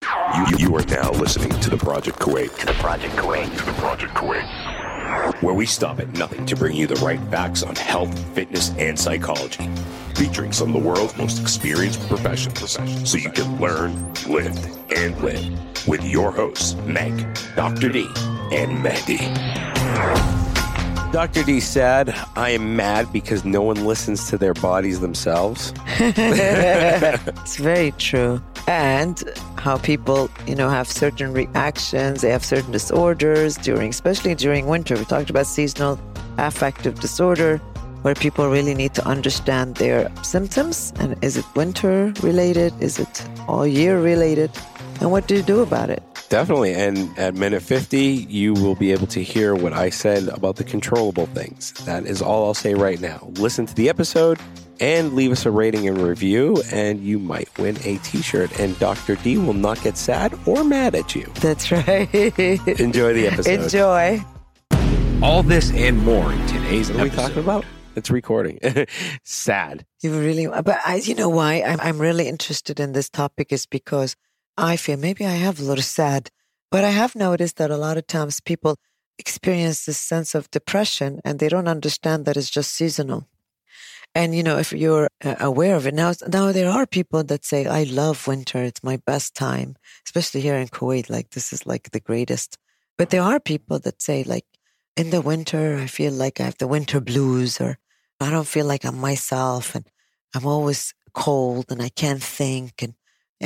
You are now listening to the Project Kuwait. Where we stop at nothing to bring you the right facts on health, fitness, and psychology. Featuring some of the world's most experienced professionals. So you can learn, live, and live. With your hosts, Meg, Dr. D, and Mehdi. Dr. D said, I am mad because no one listens to their bodies themselves. It's very true. And how people, have certain reactions, they have certain disorders especially during winter. We talked about seasonal affective disorder, where people really need to understand their symptoms. And is it winter related? Is it all year related? And what do you do about it? Definitely. And at minute 50, you will be able to hear what I said about the controllable things. That is all I'll say right now. Listen to the episode and leave us a rating and review, and you might win a t-shirt. And Dr. D will not get sad or mad at you. That's right. Enjoy the episode. Enjoy. All this and more in today's episode. What are we talking about? It's recording. Sad. You really, but you know why I'm really interested in this topic is because I feel maybe I have a little sad, but I have noticed that a lot of times people experience this sense of depression and they don't understand that it's just seasonal. And, if you're aware of it now there are people that say, I love winter. It's my best time, especially here in Kuwait. Like, this is like the greatest. But there are people that say, like, in the winter, I feel like I have the winter blues, or I don't feel like I'm myself, and I'm always cold and I can't think. And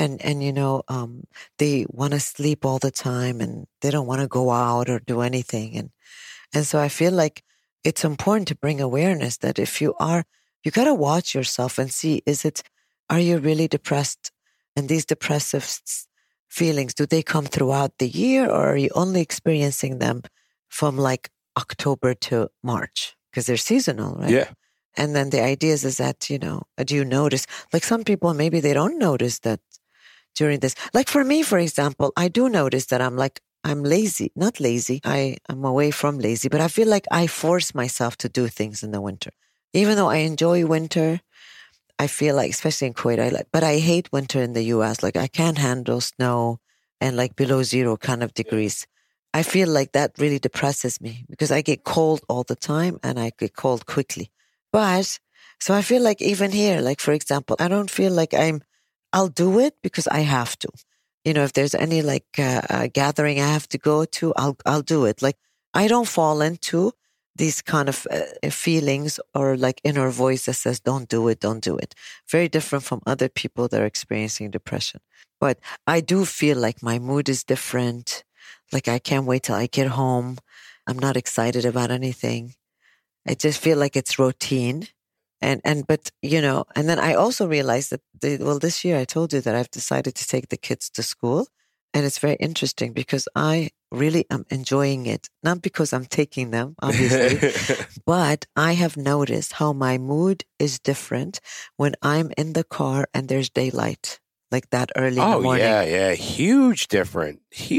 they want to sleep all the time and they don't want to go out or do anything. And so I feel like it's important to bring awareness that if you got to watch yourself and see, are you really depressed? And these depressive feelings, do they come throughout the year, or are you only experiencing them from like October to March? Because they're seasonal, right? Yeah. And then the idea is that, do you notice? Like some people, maybe they don't notice that during this. Like for me, for example, I do notice that I'm lazy. Not lazy. I'm away from lazy, but I feel like I force myself to do things in the winter. Even though I enjoy winter, I feel like, especially in Kuwait, but I hate winter in the US. Like I can't handle snow and like below 0 kind of degrees. I feel like that really depresses me because I get cold all the time and I get cold quickly. But so I feel like even here, like for example, I don't feel like I'll do it because I have to. If there's any like gathering I have to go to, I'll do it. Like I don't fall into these kind of feelings or like inner voice that says, don't do it. Very different from other people that are experiencing depression. But I do feel like my mood is different. Like I can't wait till I get home. I'm not excited about anything. I just feel like it's routine. And then I also realized that, this year I told you that I've decided to take the kids to school. And it's very interesting because I really am enjoying it. Not because I'm taking them, obviously, but I have noticed how my mood is different when I'm in the car and there's daylight, like that early in the morning. Oh, yeah. Huge difference.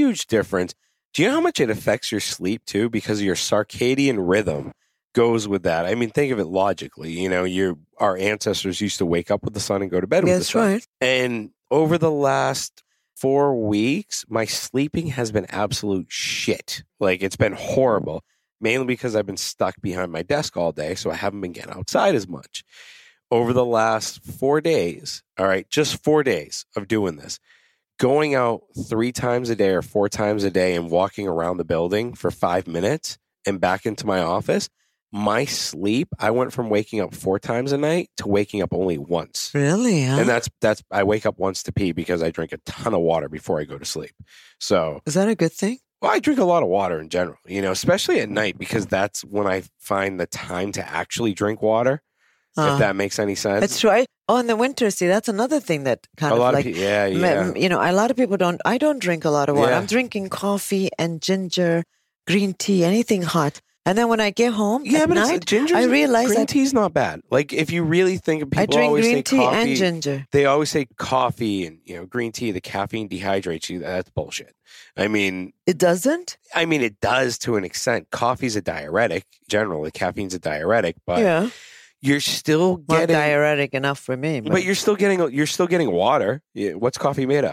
Do you know how much it affects your sleep too? Because your circadian rhythm goes with that. I mean, think of it logically. Our ancestors used to wake up with the sun and go to bed with the sun. That's right. And over the last 4 weeks, my sleeping has been absolute shit. Like, it's been horrible, mainly because I've been stuck behind my desk all day, so I haven't been getting outside as much. Over the last 4 days, all right, just 4 days of doing this, going out 3 times a day or 4 times a day and walking around the building for 5 minutes and back into my office, my sleep, I went from waking up 4 times a night to waking up only once. Really? Huh? And that's I wake up once to pee because I drink a ton of water before I go to sleep. So is that a good thing? Well, I drink a lot of water in general, especially at night, because that's when I find the time to actually drink water. If that makes any sense. That's right. Oh, in the winter, see, that's another thing that kind a of lot like, of people, a lot of people I don't drink a lot of water. Yeah. I'm drinking coffee and ginger, green tea, anything hot. And then when I get home at night, I realize green tea's not bad. Like, if you really think of people I drink always green say tea coffee, and ginger. They always say coffee and green tea, the caffeine dehydrates you. That's bullshit. I mean, it doesn't? I mean, it does to an extent. Coffee's a diuretic. Generally, caffeine's a diuretic, but you're still getting not diuretic enough for me. But you're still getting water. What's coffee made out of?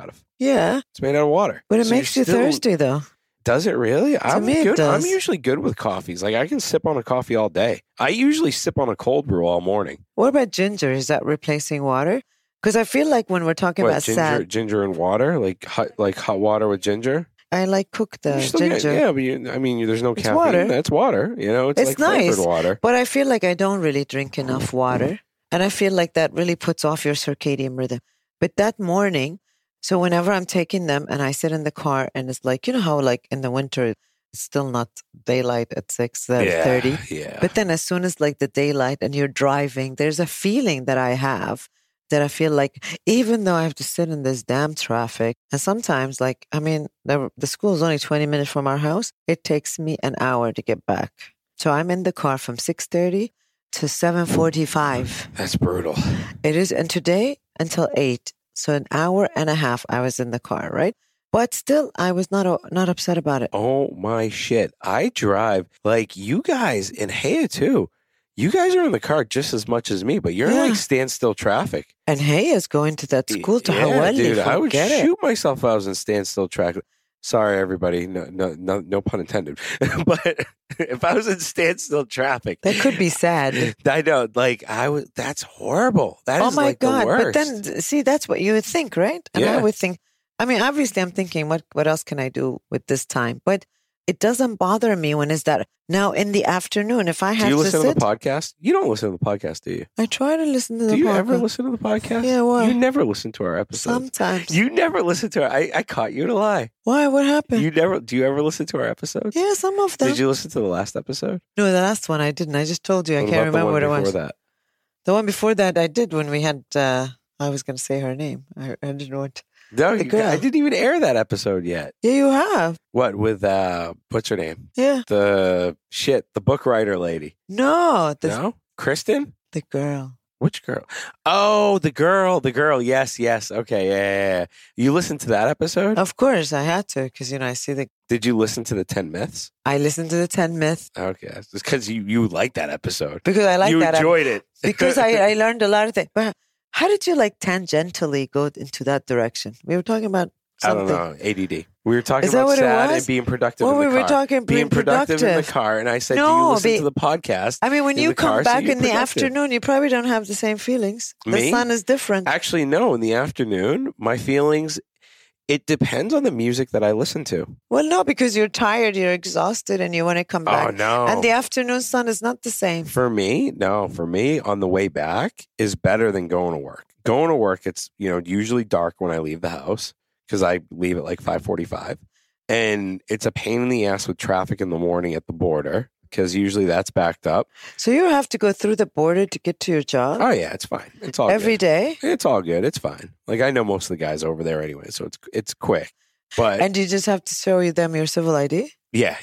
Yeah. It's made out of water. But it So makes you're you still- thirsty, though. Does it really? I'm me, it good. I'm does. usually good with coffees. Like I can sip on a coffee all day. I usually sip on a cold brew all morning. What about ginger? Is that replacing water? Because I feel like when we're talking about ginger and water, like hot water with ginger. I like cook the You still ginger. get- but there's no It's caffeine. water. That's water. It's It's like flavored nice. water. But I feel like I don't really drink enough water. And I feel like that really puts off your circadian rhythm. But that morning, so whenever I'm taking them and I sit in the car and it's like, you know how like in the winter, it's still not daylight at 6:30. Yeah. But then as soon as like the daylight and you're driving, there's a feeling that I have that I feel like even though I have to sit in this damn traffic, and sometimes like, the school is only 20 minutes from our house. It takes me an hour to get back. So I'm in the car from 6:30 to 7:45. That's brutal. It is. And today until 8. So an hour and a half I was in the car, right? But still, I was not upset about it. Oh my shit. I drive like you guys in Haya too. You guys are in the car just as much as me, but you're in like standstill traffic. And Hey is going to that school to Hawali. Dude, I would Forget it. shoot myself if I was in standstill traffic. Sorry, everybody. No pun intended. But if I was in standstill traffic, That could be sad. I know. Like that's horrible. That Oh is my like God. the worst. But then, see, that's what you would think, right? And Yeah. I would think, obviously I'm thinking, what else can I do with this time? But it doesn't bother me when it's that now in the afternoon, if I have do you to listen sit. to the podcast? You don't listen to the podcast, do you? I try to listen to the Do you podcast. ever listen to the podcast? Yeah, why? You never listen to our episodes. Sometimes. You never listen to our. I caught you in a lie. Why? What happened? You never. Do you ever listen to our episodes? Yeah, some of them. Did you listen to the last episode? No, the last one I didn't. I just told you. I What can't about the remember one what it was. before that? The one before that I did when we had, I was going to say her name. I didn't know what. No, The girl. I didn't even air that episode yet. Yeah, you have. What with what's her name? Yeah. The book writer lady. No, No, Kristen. the girl. Which girl? Oh, the girl. Yes. Okay, yeah. You listened to that episode? Of course, I had to because, I see Did you listen to the 10 myths? I listened to the 10 Myths Okay, it's because you liked that episode. because I like you that. enjoyed it Because I learned a lot of things. But how did you tangentially go into that direction? We were talking about I something. don't know. ADD. We were talking Is that about what it sad was? and being productive Well, in the we car. were talking being productive in the productive. car, and I said, "Do you No, listen to the podcast?" When in you the car, come so back you're in the productive. afternoon, you probably don't have the same feelings. The Me? sun is different. Actually, no. In the afternoon, my feelings. It depends on the music that I listen to. Well, no, because you're tired, you're exhausted, and you want to come back. Oh no! And the afternoon sun is not the same. For me, on the way back is better than going to work. Going to work, it's usually dark when I leave the house because I leave at like 5:45, and it's a pain in the ass with traffic in the morning at the border because usually that's backed up. So you have to go through the border to get to your job Oh yeah, it's fine. It's all every good. day, It's all good. It's fine. Like I know most of the guys over there anyway, so it's quick. But and you just have to show them your civil ID, yeah.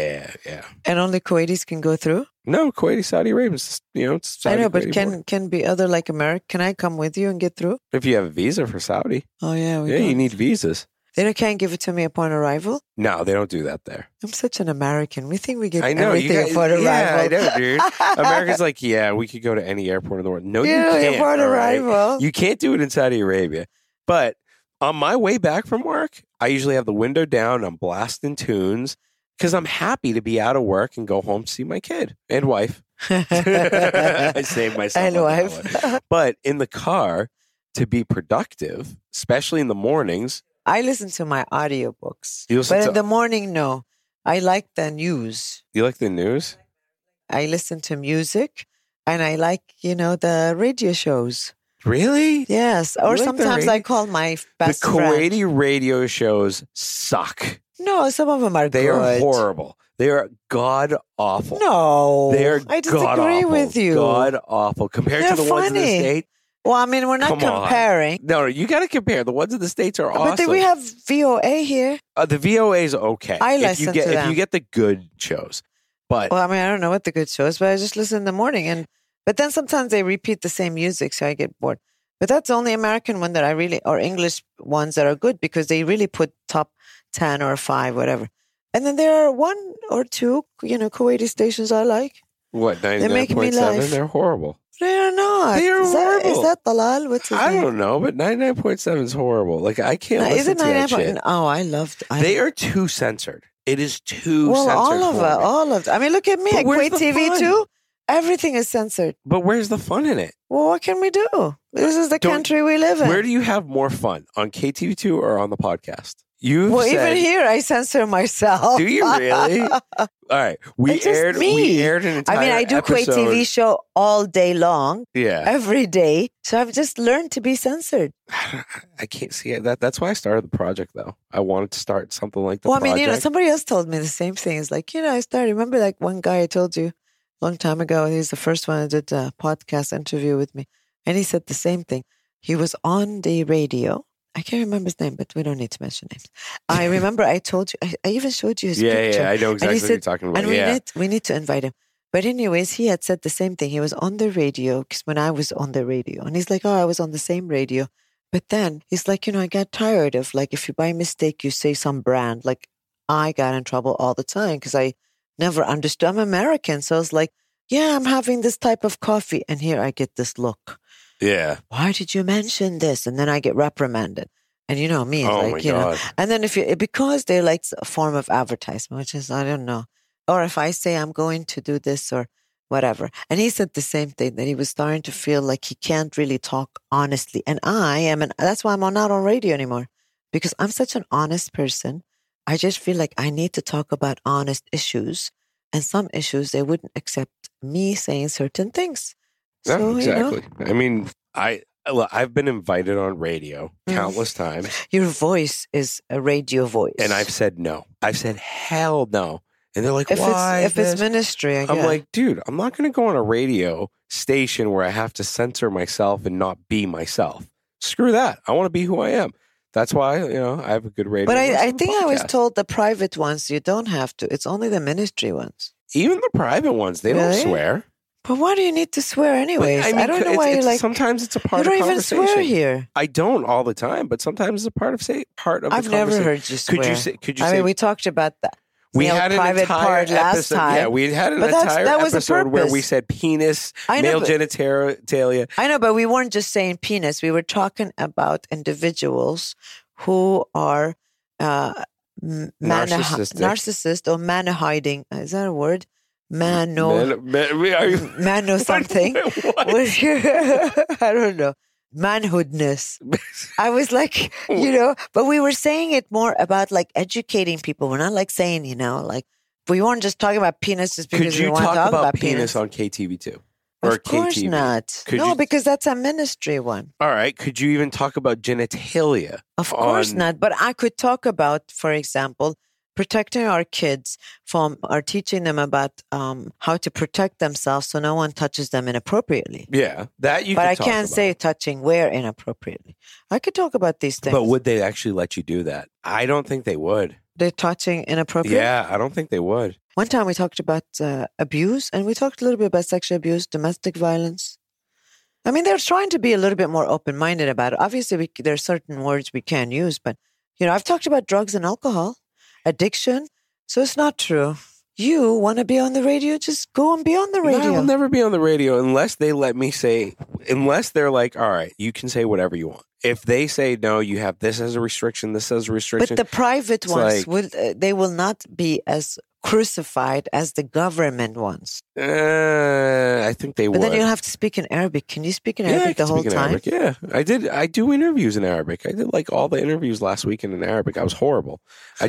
and only Kuwaitis can go through. No, Kuwaiti, Saudi Arabia, it's Saudi, I know, but Kuwaiti border. can be other like America? Can I come with you and get through? If you have a visa for Saudi, Oh yeah, we you don't. need visas. They can't give it to me upon arrival. No, they don't do that there. I'm such an American. We think we get I know. everything upon arrival. Yeah, I know, dude. America's like, yeah, we could go to any airport in the world. No, you can't. upon all right? arrival. You can't do it in Saudi Arabia. But on my way back from work, I usually have the window down. I'm blasting tunes because I'm happy to be out of work and go home to see my kid and wife. I saved myself. And on that wife. one. But in the car, to be productive, especially in the mornings, I listen to my audiobooks. You listen But to- in the morning, no. I like the news. you like the news? I listen to music and I like, the radio shows. Really? Yes. You Or like the sometimes radio- I call my best the friend. Kuwaiti radio shows suck. No, some of them are They good. are horrible. They are god awful. No. They are I disagree god-awful. with you. God awful compared They're to the ones in the funny. state. Well, we're not Come on. comparing. No, you got to compare. The ones in the states are awesome. But then we have VOA here. The VOA is okay. I if listen you get to if them. you get the good shows, but Well, I don't know what the good show is, but I just listen in the morning. But then sometimes they repeat the same music, so I get bored. But that's the only American one that I really, or English ones that are good because they really put top 10 or 5, whatever. And then there are 1 or 2, Kuwaiti stations I like. what They make me 99.7? laugh. They're horrible. They're not. They are horrible. Is that Dalal? What's his I name? don't know, but 99.7 is horrible. Like, I can't Is listen it to that 99? shit. Oh, I loved. They are too censored. It is too well, censored. all of it. I mean, look at me. But At where's Kuwait the TV fun? too. Everything is censored. But where's the fun in it? Well, what can we do? This is the country we live in. Where do you have more fun? On KTV2 or on the podcast? You've Well, said, even here, I censor myself. Do you really? All right. We It's just aired me. an entire I mean, I do Kuwait episode. TV show all day long, Yeah. every day. So I've just learned to be censored. I can't see it. That's why I started the project, though. I wanted to start something like the Well, I project. mean, somebody else told me the same thing. It's like, I started, remember like one guy I told you a long time ago, he's the first one that did a podcast interview with me. And he said the same thing. He was on the radio. I can't remember his name, but we don't need to mention names. I remember I told you, I even showed you his picture. Yeah, I know exactly And he what you're said, talking about. and we need to invite him. But anyways, he had said the same thing. He was on the radio because when I was on the radio, and he's like, oh, I was on the same radio. But then he's like, I got tired of like, if you by mistake, you say some brand, like I got in trouble all the time because I never understood. I'm American. So I was like, yeah, I'm having this type of coffee. And here I get this look. Yeah. Why did you mention this? And then I get reprimanded. And you know me, it's Oh, like, my God. and then because they like a form of advertisement, which is, I don't know. Or if I say I'm going to do this or whatever. And he said the same thing, that he was starting to feel like he can't really talk honestly. And that's why I'm not on radio anymore, because I'm such an honest person. I just feel like I need to talk about honest issues, and some issues, they wouldn't accept me saying certain things. Yeah, So, exactly. I mean, I've been invited on radio countless times. Your voice is a radio voice. And I've said no. I've said hell no. And they're like, if why? it's ministry, I'm like, dude, I'm not going to go on a radio station where I have to censor myself and not be myself. Screw that. I want to be who I am. That's why, I have a good radio. But I listen think I was podcast. told the private ones, you don't have to. It's only the ministry ones. Even the private ones, they don't Really? swear. But why do you need to swear anyways? But, I don't know why you like. Sometimes it's a You part don't of even conversation. swear here. I don't all the time, but sometimes it's a part of the I've never conversation. heard you swear. Could you I say mean, we talked about that. we male had an private entire part last episode. time. Yeah, we had an But entire that was the episode where we purpose. said penis, I know, male but- genitalia. I know, but we weren't just saying penis. We were talking about individuals who are narcissist or man-hiding. Is that a word? Mano something. What? I don't know. Manhoodness. I was like, but we were saying it more about like educating people. We're not like saying, like we weren't just talking about penis just because Could you we want to talk talk about penis. penis on KTV2? Or Of course KTV? not. Could No, you- because that's a ministry one. All right. Could you even talk about genitalia? Of course on- not. But I could talk about, for example, protecting our kids or teaching them about how to protect themselves so no one touches them inappropriately. Yeah, that you. But could I talk can't about. say touching where inappropriately. I could talk about these things. But would they actually let you do that? I don't think they would. They're touching inappropriate? Yeah, I don't think they would. One time we talked about abuse, and we talked a little bit about sexual abuse, domestic violence. I mean, they're trying to be a little bit more open-minded about it. Obviously, there are certain words we can't use, but, I've talked about drugs and alcohol, addiction, so it's not true. You want to be on the radio, just go and be on the radio. I will never be on the radio unless they let me say, unless they're like, all right, you can say whatever you want. If they say, no, you have this as a restriction, this as a restriction. But the private It's ones, like- they will not be as crucified as the government ones. I think they But would. then you'll have to speak in Arabic. Can you speak in I Arabic can the whole speak in time? Arabic. Yeah, I do interviews in Arabic. I did like all the interviews last weekend in Arabic. I was horrible.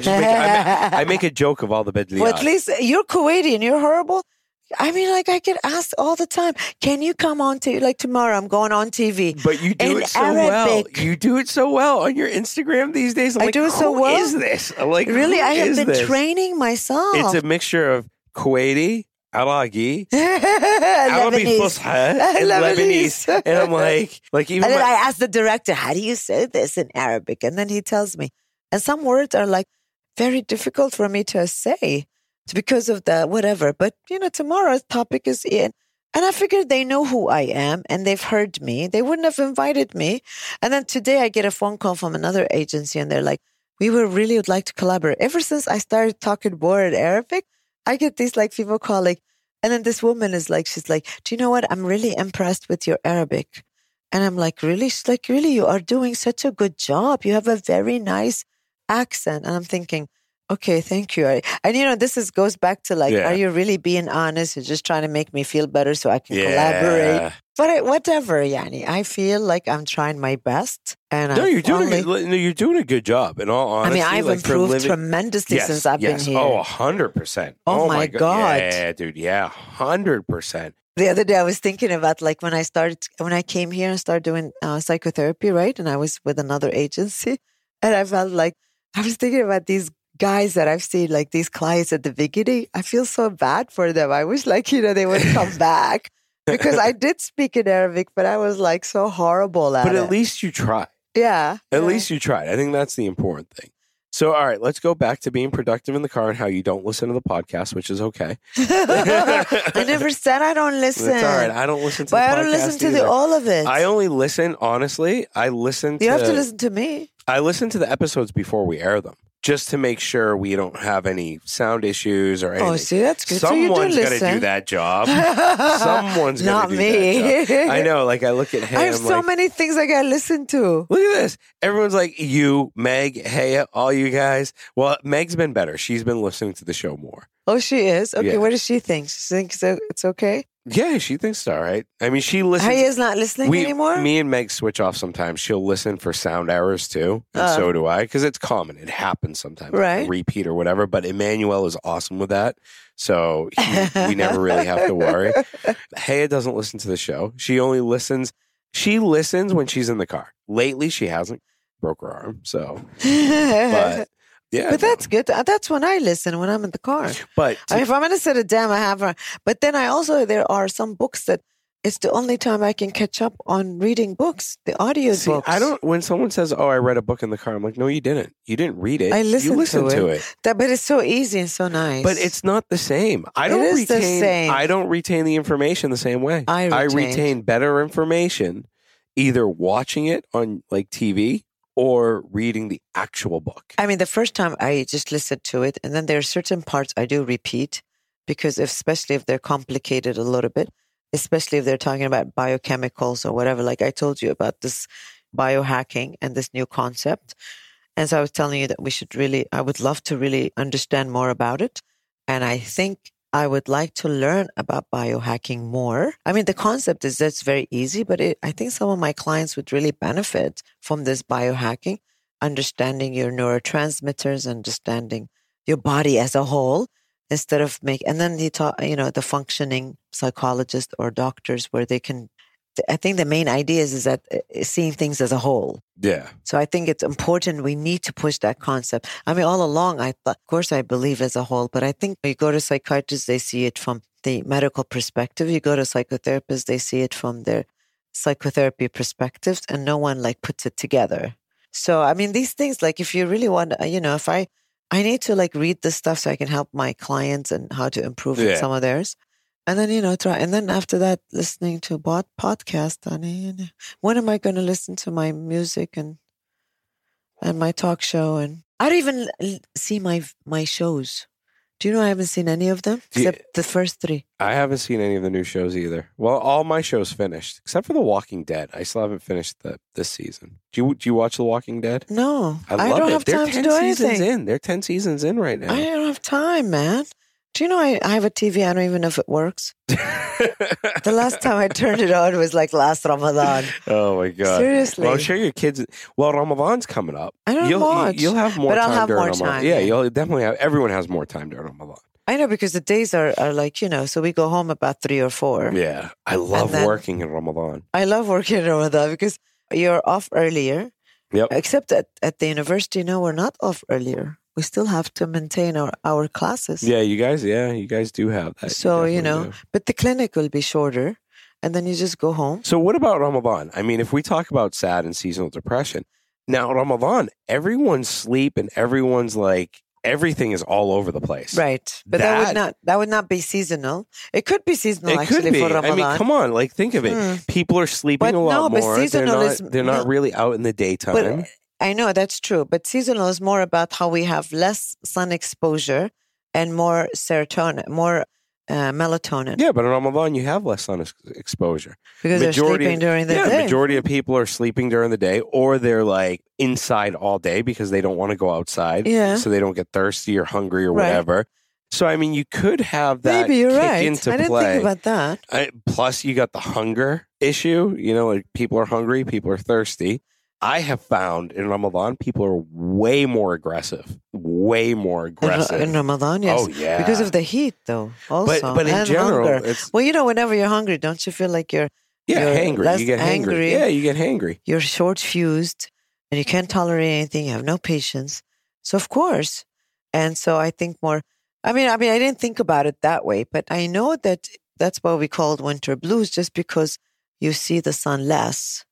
I make a joke of all the bedliyat. Well, at least you're Kuwaiti and you're horrible. I mean, like I get asked all the time, can you come on to, like tomorrow I'm going on TV. But you do in it so well. Arabic. You do it so well on your Instagram these days. I'm I like, do it so who well? is this? I'm like, Really, who I have is been this? training myself. It's a mixture of Kuwaiti, Iraqi, Arabic Lebanese. Fusha, and Lebanese. And I'm like even And then my- I asked the director, how do you say this in Arabic? And then he tells me. And some words are like very difficult for me to say because of the whatever. But, tomorrow's topic is in. And I figured they know who I am and they've heard me. They wouldn't have invited me. And then today I get a phone call from another agency and they're like, we would like to collaborate. Ever since I started talking more in Arabic, I get these like people calling, And then this woman is like, she's like, do you know what? I'm really impressed with your Arabic. And I'm like, really? She's like, really, you are doing such a good job. You have a very nice accent. And I'm thinking, okay, thank you. And this goes back to like, are you really being honest? You're just trying to make me feel better so I can collaborate. But whatever, Yani, I feel like I'm trying my best. And you're doing a good job. In all honesty, I've improved tremendously since I've been here. Oh, 100%. Oh my God. Yeah, dude. Yeah, 100%. The other day I was thinking about like when I came here and started doing psychotherapy, right? And I was with another agency, and I felt like I was thinking about these guys that I've seen, like these clients at the beginning. I feel so bad for them. I wish like, they would come back because I did speak in Arabic, but I was like so horrible at it. But at least you tried. Yeah. At least you tried. I think that's the important thing. So, all right, let's go back to being productive in the car and how you don't listen to the podcast, which is okay. I never said I don't listen. It's all right. I don't listen to the podcast I don't listen to all of it. I only listen, honestly, You have to listen to me. I listen to the episodes before we air them, just to make sure we don't have any sound issues or anything. Oh, see, that's good. Someone's got to do that job. Someone's got to do that job. I know, like I look at him. I have so many things I got to listen to. Look at this. Everyone's like, you, Meg, Haya, all you guys. Well, Meg's been better. She's been listening to the show more. Oh, she is? Okay, yeah. What does she think? She thinks it's okay? Yeah, she thinks it's all right. I mean, she listens. Haya's not listening anymore? Me and Meg switch off sometimes. She'll listen for sound errors too, and so do I, because it's common. It happens sometimes, right? Like a repeat or whatever. But Emmanuel is awesome with that, so we never really have to worry. Haya doesn't listen to the show. She only listens. She listens when she's in the car. Lately, she hasn't. Broke her arm, so. But yeah, but that's good. That's when I listen, when I'm in the car. But if I'm going to sit it down, I have her. But then there are some books that it's the only time I can catch up on reading books, the audio books. When someone says, oh, I read a book in the car, I'm like, no, you didn't. You didn't read it. I listened to it. But it's so easy and so nice. But it's not the same. I don't retain the information the same way. I retain better information either watching it on like TV or reading the actual book. I mean, the first time I just listened to it, and then there are certain parts I do repeat because especially if they're complicated a little bit, especially if they're talking about biochemicals or whatever, like I told you about this biohacking and this new concept. And so I was telling you that I would love to really understand more about it. And I think I would like to learn about biohacking more. I mean, the concept is that's very easy, but I think some of my clients would really benefit from this biohacking, understanding your neurotransmitters, understanding your body as a whole, instead of and then he taught, the functioning psychologist or doctors where they can, I think the main idea is that seeing things as a whole. Yeah. So I think it's important. We need to push that concept. I mean, all along, I thought, of course, I believe as a whole, but I think you go to psychiatrists, they see it from the medical perspective. You go to psychotherapists, they see it from their psychotherapy perspectives, and no one like puts it together. So, I mean, these things, like if you really want, if I need to like read this stuff so I can help my clients and how to improve some of theirs. And then, try. And then after that, listening to podcast. When am I going to listen to my music and my talk show? And I don't even see my shows. Do you know I haven't seen any of them except the first 3? I haven't seen any of the new shows either. Well, all my shows finished except for The Walking Dead. I still haven't finished this season. Do you watch The Walking Dead? No, I love don't it. have time to do anything. They're 10 seasons in right now. I don't have time, man. Do you know I have a TV? I don't even know if it works. The last time I turned it on was like last Ramadan. Oh my God. Seriously. Well, I'm sure your kids, Ramadan's coming up. I don't watch. You'll have more time. But I'll have more Ramadan. time. Yeah, you'll definitely have, everyone has more time during Ramadan. I know, because the days are like, so we go home about 3 or 4. Yeah. I love working in Ramadan. I love working in Ramadan because you're off earlier. Yep. Except at the university, we're not off earlier. We still have to maintain our classes. Yeah, you guys do have that. So, but the clinic will be shorter and then you just go home. So what about Ramadan? I mean, if we talk about SAD and seasonal depression, now Ramadan, everyone's sleep and everyone's like, everything is all over the place. Right. But that would not be seasonal. It could be seasonal actually for Ramadan. I mean, come on, like think of it. People are sleeping a lot more. They're not really out in the daytime. But I know that's true, but seasonal is more about how we have less sun exposure and more serotonin, more melatonin. Yeah, but in Ramadan, you have less sun exposure. Because they're sleeping during the day. Majority of people are sleeping during the day, or they're like inside all day because they don't want to go outside. Yeah. So they don't get thirsty or hungry or Right. whatever. So, I mean, you could have that Maybe you're kick right. into I didn't play. think about that. Plus, you got the hunger issue. You know, like people are hungry, people are thirsty. I have found in Ramadan, people are way more aggressive. Way more aggressive. In Ramadan, yes. Oh, yeah. Because of the heat, though, also. But in and general, hunger. it's... Well, you know, whenever you're hungry, don't you feel like you're hangry. less You get hangry. angry? Yeah, you get hangry. You're short-fused, and you can't tolerate anything. You have no patience. So, of course. And so I think more... I mean, I didn't think about it that way, but I know that that's why we call it winter blues, just because you see the sun less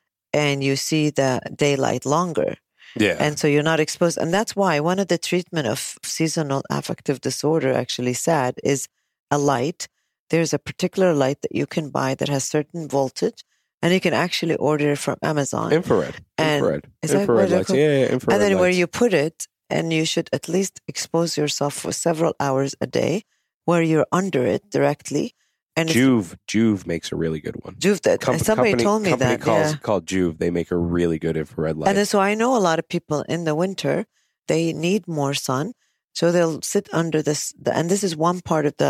and you see the daylight longer. Yeah. And so you're not exposed. And that's why one of the treatment of seasonal affective disorder, actually SAD, is a light. There's a particular light that you can buy that has certain voltage, and you can actually order it from Amazon. Infrared. Is that infrared what they're lights. called? Yeah, infrared And then lights. where you put it, and you should at least expose yourself for several hours a day where you're under it directly. And Juve makes a really good one. Juve, somebody told me that. Called Juve. They make a really good infrared light. And then, so I know a lot of people in the winter, they need more sun. So they'll sit under this. And this is one part of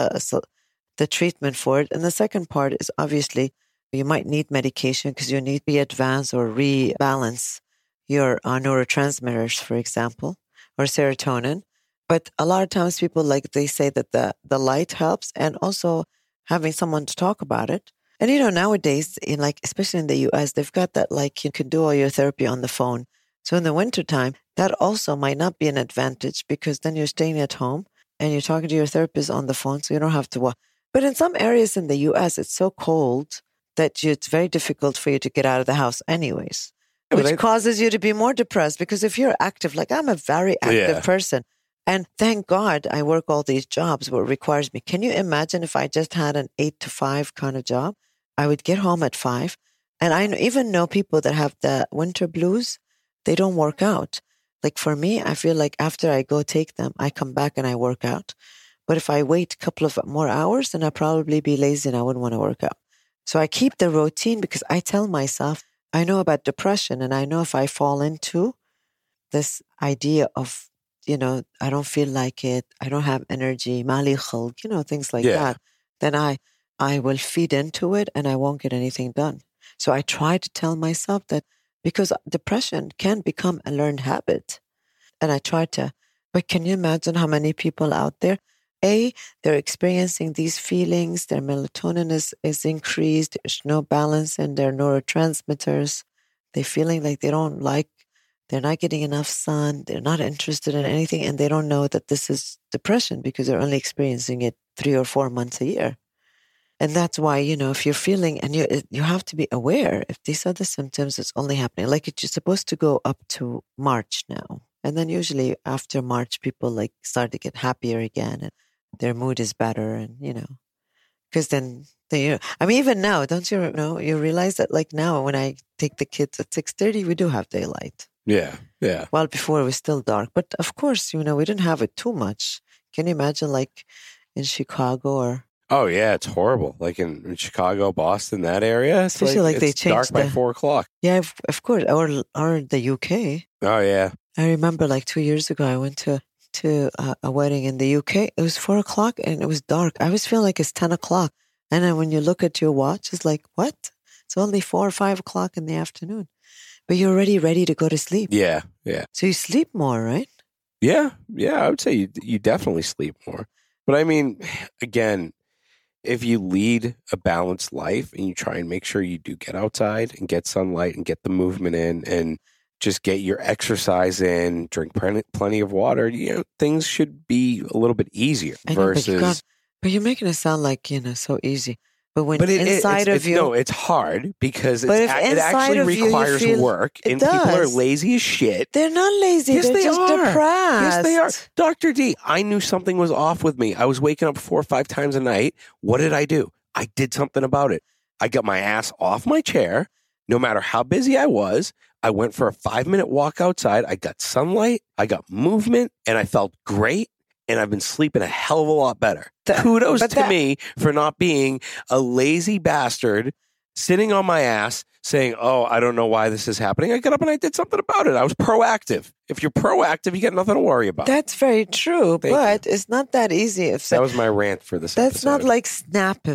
the treatment for it. And the second part is obviously you might need medication because you need to re-advance or rebalance your neurotransmitters, for example, or serotonin. But a lot of times people, like, they say that the light helps, and also having someone to talk about it. And, you know, nowadays, especially in the US, they've got that, like, you can do all your therapy on the phone. So in the wintertime, that also might not be an advantage, because then you're staying at home and you're talking to your therapist on the phone, so you don't have to walk. But in some areas in the US, it's so cold that it's very difficult for you to get out of the house anyways, which causes you to be more depressed. Because if you're active, like I'm a very active person, and thank God I work all these jobs where it requires me. Can you imagine if I just had an 8 to 5 kind of job? I would get home at 5. And I even know people that have the winter blues, they don't work out. Like for me, I feel like after I go take them, I come back and I work out. But if I wait a couple of more hours, then I'd probably be lazy and I wouldn't want to work out. So I keep the routine, because I tell myself, I know about depression, and I know if I fall into this idea of, you know, I don't feel like it, I don't have energy, mali khulq, you know, things like that, then I will feed into it and I won't get anything done. So I try to tell myself that, because depression can become a learned habit. And I try to, but can you imagine how many people out there, they're experiencing these feelings, their melatonin is increased, there's no balance in their neurotransmitters, they're feeling like they're not getting enough sun, they're not interested in anything, and they don't know that this is depression because they're only experiencing it 3 or 4 months a year. And that's why, you know, if you're feeling, and you have to be aware, if these are the symptoms, it's only happening. Like it's supposed to go up to March now. And then usually after March, people like start to get happier again and their mood is better. And, you know, because then I mean, even now, don't you know, you realize that like now when I take the kids at 6:30, we do have daylight. Yeah. Well, before it was still dark. But of course, you know, we didn't have it too much. Can you imagine like in Chicago or... Oh, yeah, it's horrible. Like in Chicago, Boston, that area. It's especially like they it's changed dark by 4 o'clock. Yeah, of course. Or the UK. Oh, yeah. I remember like 2 years ago, I went to a wedding in the UK. It was 4 o'clock and it was dark. I was feeling like it's 10 o'clock. And then when you look at your watch, it's like, what? It's only 4 or 5 o'clock in the afternoon. But you're already ready to go to sleep. Yeah. So you sleep more, right? Yeah, I would say you definitely sleep more. But I mean, again, if you lead a balanced life and you try and make sure you do get outside and get sunlight and get the movement in and just get your exercise in, drink plenty of water, you know, things should be a little bit easier versus... But you're making it sound like, you know, so easy. But when inside of you... No, it's hard because it actually requires work. And does. People are lazy as shit. They're not lazy. Yes, They're just depressed. Yes, they are. Dr. D, I knew something was off with me. I was waking up 4 or 5 times a night. What did I do? I did something about it. I got my ass off my chair. No matter how busy I was, I went for a 5-minute walk outside. I got sunlight. I got movement. And I felt great. and I've been sleeping a hell of a lot better. Kudos to me for not being a lazy bastard sitting on my ass saying, oh, I don't know why this is happening. I got up and I did something about it. I was proactive. If you're proactive, you got nothing to worry about. That's very true, but it's not that easy. That was my rant for this episode. That's not like snap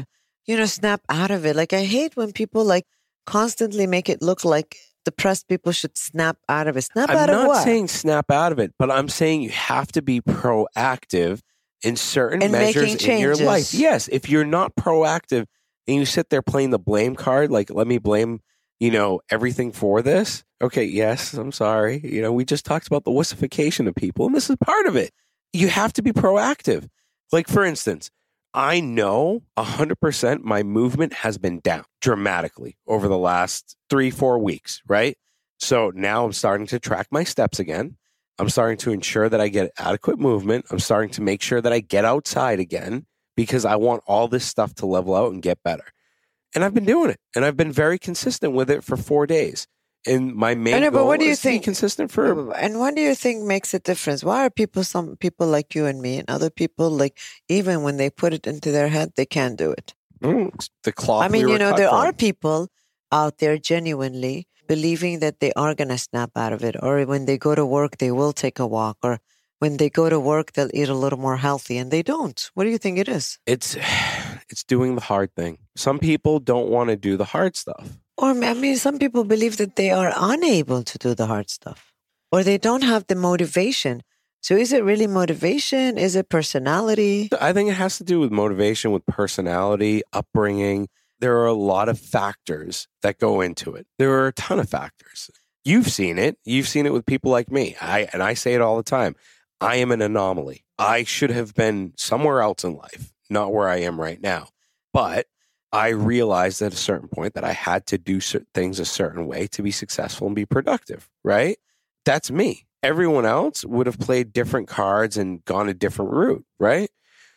out of it. Like, I hate when people like constantly make it look like depressed people should snap out of it. Snap out of what? I'm not saying snap out of it, but I'm saying you have to be proactive in certain measures in your life. Yes, if you're not proactive and you sit there playing the blame card, like, let me blame, everything for this. Okay, yes, I'm sorry. We just talked about the wussification of people, and this is part of it. You have to be proactive. Like, for instance, I know 100% my movement has been down dramatically over the last 3-4 weeks, right? So now I'm starting to track my steps again. I'm starting to ensure that I get adequate movement. I'm starting to make sure that I get outside again because I want all this stuff to level out and get better. And I've been doing it. And I've been very consistent with it for 4 days. And my main goal is to be consistent for... And what do you think makes a difference? Why are some people like you and me and other people, like, even when they put it into their head, they can't do it? The cloth. I mean, there are people out there genuinely believing that they are going to snap out of it. Or when they go to work, they will take a walk. Or when they go to work, they'll eat a little more healthy. And they don't. What do you think it is? It's doing the hard thing. Some people don't want to do the hard stuff. Or, some people believe that they are unable to do the hard stuff. Or they don't have the motivation. So is it really motivation? Is it personality? I think it has to do with motivation, with personality, upbringing. There are a lot of factors that go into it. There are a ton of factors. You've seen it. You've seen it with people like me. I say it all the time. I am an anomaly. I should have been somewhere else in life, not where I am right now. But I realized at a certain point that I had to do certain things a certain way to be successful and be productive, right? That's me. Everyone else would have played different cards and gone a different route, right?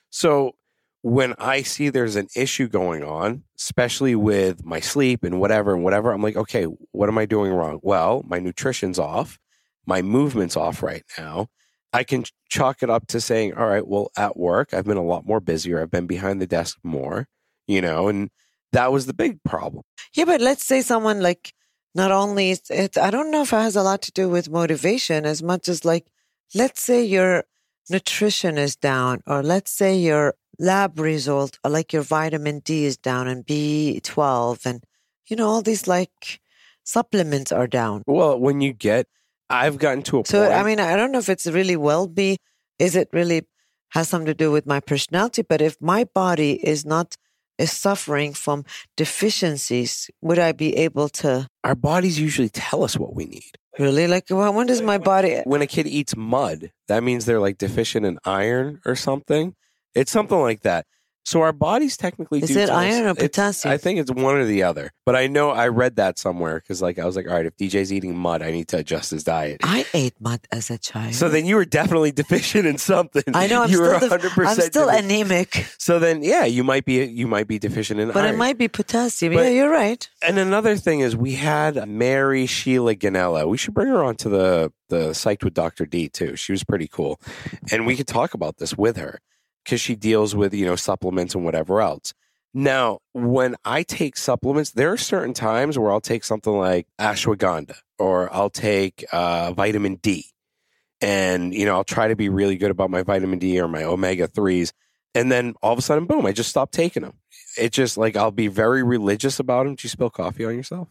So when I see there's an issue going on, especially with my sleep and whatever, I'm like, okay, what am I doing wrong? Well, my nutrition's off. My movement's off right now. I can chalk it up to saying, all right, well, at work, I've been a lot more busier. I've been behind the desk more. And that was the big problem. Yeah, but let's say someone like, not only, I don't know if it has a lot to do with motivation as much as like, let's say your nutrition is down, or let's say your lab result, or like your vitamin D is down and B12 and, all these like supplements are down. Well, I've gotten to a point. So, I don't know if it's really is it really has something to do with my personality, but if my body is suffering from deficiencies, would I be able to? Our bodies usually tell us what we need. Really? Like, when does my body? When a kid eats mud, that means they're like deficient in iron or something. It's something like that. So our bodies technically do. Is it iron or potassium? I think it's one or the other. But I know I read that somewhere because I was like, all right, if DJ's eating mud, I need to adjust his diet. I ate mud as a child. So then you were definitely deficient in something. I know. I'm still anemic. So then, yeah, you might be deficient in iron. But it might be potassium. Yeah, you're right. And another thing is we had Mary Sheila Ganella. We should bring her on to the Psyched with Dr. D too. She was pretty cool. And we could talk about this with her, because she deals with, supplements and whatever else. Now, when I take supplements, there are certain times where I'll take something like ashwagandha, or I'll take vitamin D. And, I'll try to be really good about my vitamin D or my omega-3s. And then all of a sudden, boom, I just stop taking them. It's just like, I'll be very religious about them. Did you spill coffee on yourself?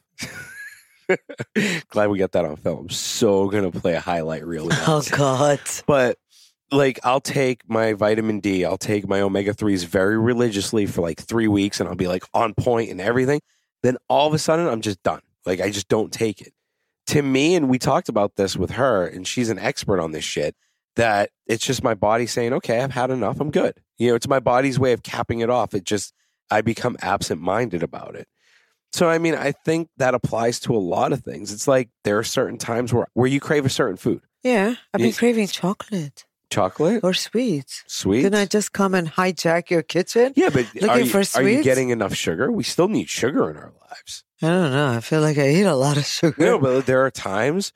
Glad we got that on film. I'm so going to play a highlight reel. Oh, God. But like, I'll take my vitamin D, I'll take my omega-3s very religiously for like 3 weeks, and I'll be like on point and everything. Then all of a sudden, I'm just done. Like, I just don't take it. To me, and we talked about this with her, and she's an expert on this shit, that it's just my body saying, okay, I've had enough, I'm good. It's my body's way of capping it off. I become absent-minded about it. So, I think that applies to a lot of things. It's like there are certain times where you crave a certain food. Yeah, I've been craving chocolate. Chocolate? Or sweets. Sweets? Didn't I just come and hijack your kitchen? Yeah, but are you getting enough sugar? We still need sugar in our lives. I don't know. I feel like I eat a lot of sugar. No, but there are times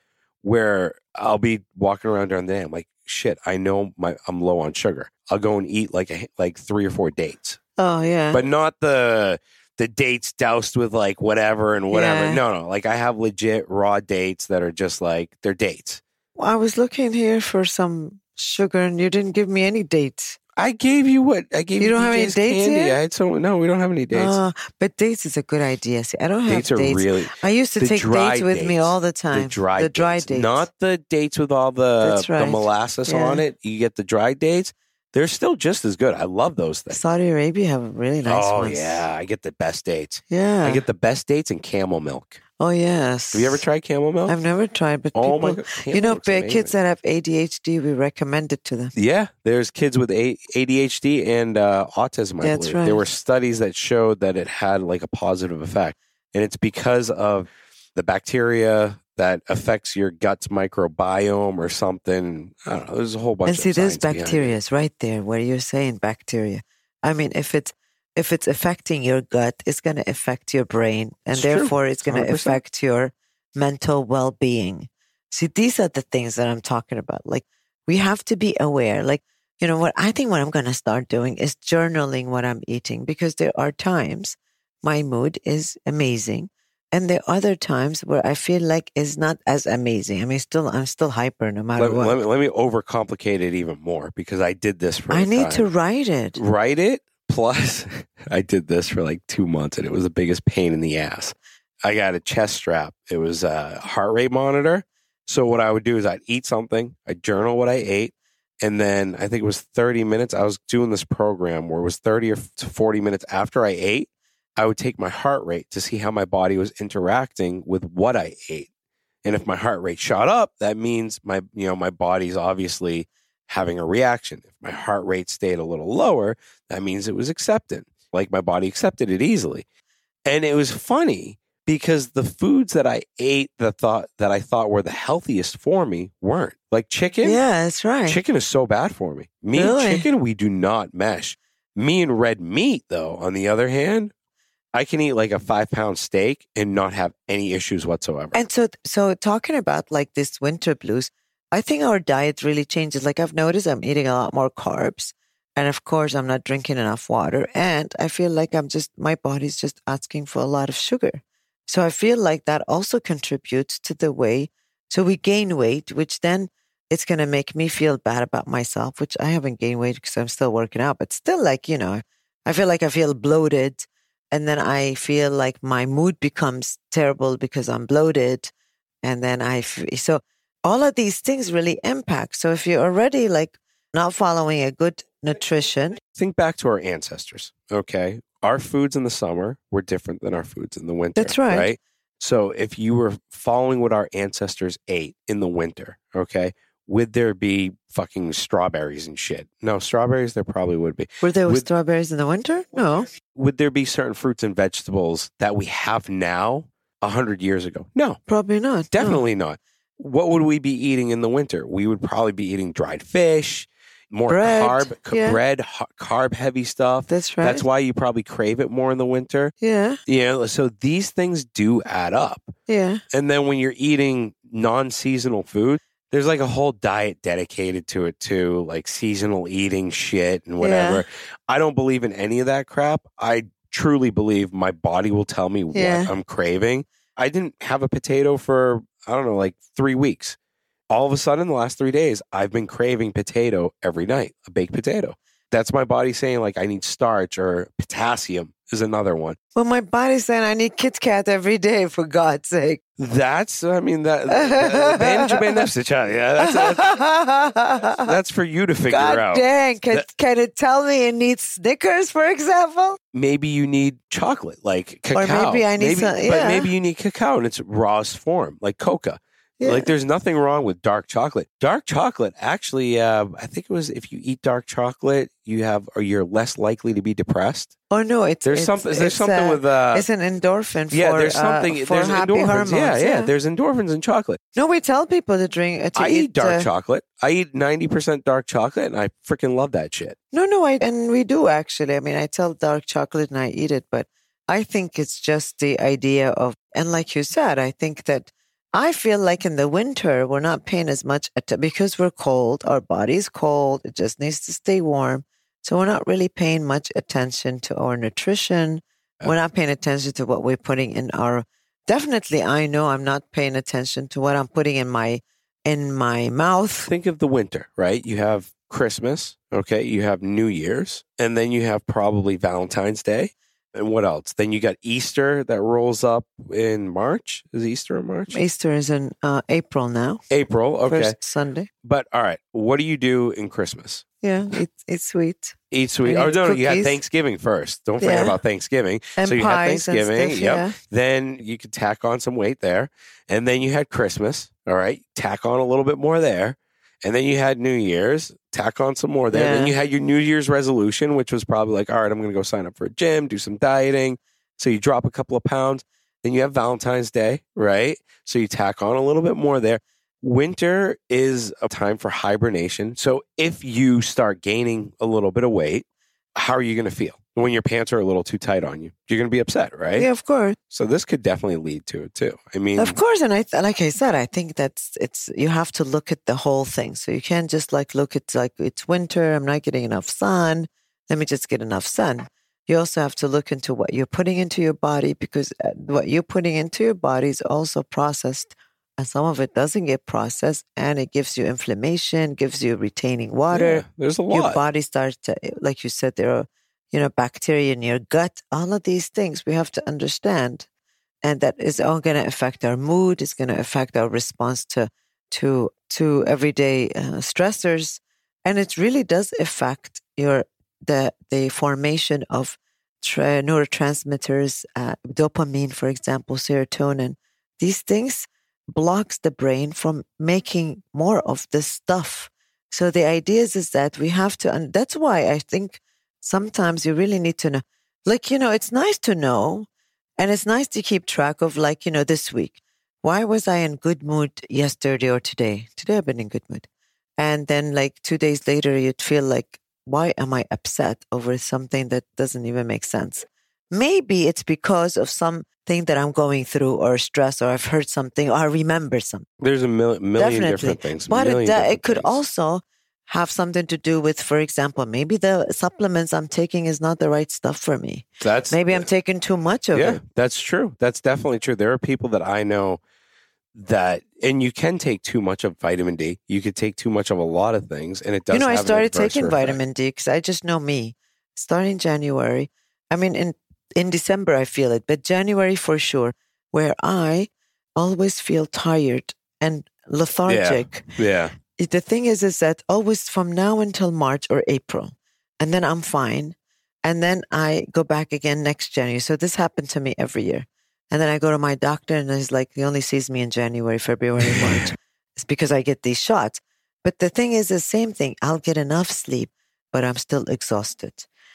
where I'll be walking around during the day. I'm like, shit, I know I'm low on sugar. I'll go and eat like 3 or 4 dates. Oh, yeah. But not the dates doused with like whatever and whatever. Yeah. No. Like I have legit raw dates that are just like, they're dates. Well, I was looking here for some sugar and you didn't give me any dates. I gave you what? I gave you. You don't have any DJ's dates candy. here? I had no, we don't have any dates. But dates is a good idea. See, I don't have Dates are really. I used to the take dry dates with me dates. all the time. The dry dates. Not the dates with all the That's right. molasses Yeah. on it. You get the dry dates. They're still just as good. I love those things. Saudi Arabia have really nice ones. Oh yeah, I get the best dates. Yeah. I get the best dates in camel milk. Oh, yes. Have you ever tried camel milk? I've never tried, but Oh people, my God, camel you know, milk's amazing. kids that have ADHD, we recommend it to them. Yeah, there's kids with ADHD and autism. I That's believe right. There were studies that showed that it had like a positive effect, and it's because of the bacteria that affects your gut's microbiome or something. I don't know. There's a whole bunch. And see, of there's science behind it. bacteria right there where you're saying bacteria. I mean, if it's affecting your gut, it's going to affect your brain, and It's true. therefore it's going to 100%. affect your mental well-being. See, these are the things that I'm talking about. Like, we have to be aware. Like, you know what? I think what I'm going to start doing is journaling what I'm eating, because there are times my mood is amazing, and there are other times where I feel like it's not as amazing. I mean, I'm still hyper no matter what. Let me overcomplicate it even more, because I did this for. I need to write it. Write it. Plus, I did this for like 2 months, and it was the biggest pain in the ass. I got a chest strap. It was a heart rate monitor. So what I would do is I'd eat something, I'd journal what I ate, and then I think it was 30 minutes. I was doing this program where it was 30 or 40 minutes after I ate, I would take my heart rate to see how my body was interacting with what I ate. And if my heart rate shot up, that means my body's obviously having a reaction. If my heart rate stayed a little lower, that means it was accepted. Like my body accepted it easily. And it was funny because the foods that I ate that I thought were the healthiest for me weren't. Like chicken. Yeah, that's right. Chicken is so bad for me. Me Really? and chicken, we do not mesh. Me and red meat, though, on the other hand, I can eat like a 5-pound steak and not have any issues whatsoever. And so talking about like this winter blues, I think our diet really changes. Like I've noticed I'm eating a lot more carbs. And of course, I'm not drinking enough water. And I feel like my body's just asking for a lot of sugar. So I feel like that also contributes to the way. So we gain weight, which then it's going to make me feel bad about myself, which I haven't gained weight because I'm still working out. But still, like, you know, I feel bloated. And then I feel like my mood becomes terrible because I'm bloated. And then so all of these things really impact. So if you're already like not following a good nutrition. Think back to our ancestors, okay? Our foods in the summer were different than our foods in the winter. That's right. So if you were following what our ancestors ate in the winter, okay, would there be fucking strawberries and shit? No, strawberries there probably would be. Were there strawberries in the winter? No. Would there be certain fruits and vegetables that we have now 100 years ago? No. Probably not. Definitely not. What would we be eating in the winter? We would probably be eating dried fish, more bread, carb heavy stuff. That's right. That's why you probably crave it more in the winter. Yeah. So these things do add up. Yeah. And then when you're eating non-seasonal food, there's like a whole diet dedicated to it too, like seasonal eating shit and whatever. Yeah. I don't believe in any of that crap. I truly believe my body will tell me what I'm craving. I didn't have a potato for, I don't know, like 3 weeks. All of a sudden, the last 3 days, I've been craving potato every night, a baked potato. That's my body saying, like, I need starch, or potassium is another one. Well, my body's saying I need Kit Kat every day, for God's sake. That's for you to figure God out. Dang, can it tell me it needs Snickers, for example? Maybe you need chocolate, like cacao. Or maybe I need some, But maybe you need cacao in its rawest form, like coca. Yeah. Like there's nothing wrong with dark chocolate. Dark chocolate, actually, I think it was if you eat dark chocolate, you're less likely to be depressed. Oh no, There's something with it's an endorphin. There's something. For There's happy endorphins. hormones. Yeah. There's endorphins in chocolate. No, we tell people to drink. I eat dark chocolate. I eat 90% dark chocolate, and I freaking love that shit. No, and we do actually. I mean, I tell dark chocolate and I eat it, but I think it's just the idea of, and like you said, I think that I feel like in the winter, we're not paying as much because we're cold. Our body's cold. It just needs to stay warm. So we're not really paying much attention to our nutrition. We're not paying attention to what we're putting in our. Definitely, I know I'm not paying attention to what I'm putting in my mouth. Think of the winter, right? You have Christmas, okay? You have New Year's, and then you have probably Valentine's Day. And what else? Then you got Easter that rolls up in March. Is Easter in March? Easter is in April now. April, okay. First Sunday. But all right, what do you do in Christmas? Yeah, it's sweet. Eat sweet. And Oh, eat no, you had cookies. Thanksgiving first. Don't forget Yeah. about Thanksgiving. And so you had pies and Thanksgiving. stuff, Yep. yeah. Then you could tack on some weight there. And then you had Christmas. All right. Tack on a little bit more there. And then you had New Year's, tack on some more there. Yeah. Then you had your New Year's resolution, which was probably like, all right, I'm going to go sign up for a gym, do some dieting. So you drop a couple of pounds. Then you have Valentine's Day, right? So you tack on a little bit more there. Winter is a time for hibernation. So if you start gaining a little bit of weight, how are you going to feel when your pants are a little too tight on you? You're going to be upset, right? Yeah, of course. So this could definitely lead to it too. I mean, Of course, and like I said, I think it's you have to look at the whole thing. So you can't just look at it's winter. I'm not getting enough sun. Let me just get enough sun. You also have to look into what you're putting into your body because what you're putting into your body is also processed, and some of it doesn't get processed, and it gives you inflammation, gives you retaining water. yeah, there's a lot. Your body starts to, like you said, there are bacteria in your gut. All of these things we have to understand. And that is all going to affect our mood. It's going to affect our response to everyday stressors, and it really does affect the formation of neurotransmitters, dopamine, for example, serotonin. These things blocks the brain from making more of this stuff. So the idea is that we have to, and that's why I think sometimes you really need to know. It's nice to know. And it's nice to keep track of this week. Why was I in good mood yesterday or today? Today I've been in good mood. And then 2 days later, you'd feel like, why am I upset over something that doesn't even make sense? Maybe it's because of something that I'm going through or stress or I've heard something or I remember something. There's a million Definitely. different things. But it could things. also have something to do with, for example, maybe the supplements I'm taking is not the right stuff for me. Maybe I'm taking too much of it. Yeah, that's true. That's definitely true. There are people that I know that, and you can take too much of vitamin D. You could take too much of a lot of things, and it does. I have an started adverse taking effect. vitamin D because I just know me. Starting January, I mean, in December I feel it, but January for sure, where I always feel tired and lethargic. Yeah. The thing is that always from now until March or April, and then I'm fine. And then I go back again next January. So this happened to me every year. And then I go to my doctor and he's like, he only sees me in January, February, March. It's because I get these shots. But the thing is the same thing. I'll get enough sleep, but I'm still exhausted.